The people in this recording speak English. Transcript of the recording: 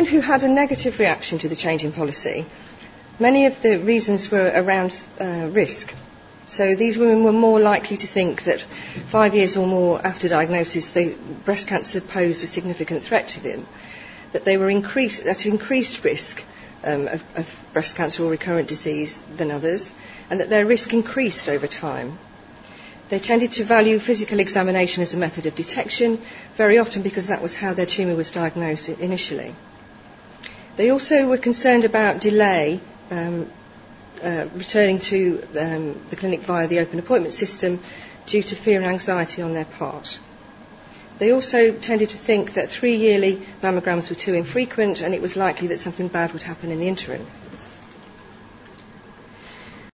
women who had a negative reaction to the change in policy, many of the reasons were around risk. So these women were more likely to think that 5 years or more after diagnosis, breast cancer posed a significant threat to them, that they were at increased risk of breast cancer or recurrent disease than others, and that their risk increased over time. They tended to value physical examination as a method of detection, very often because that was how their tumour was diagnosed initially. They also were concerned about delay returning to the clinic via the open appointment system due to fear and anxiety on their part. They also tended to think that 3 yearly mammograms were too infrequent and it was likely that something bad would happen in the interim.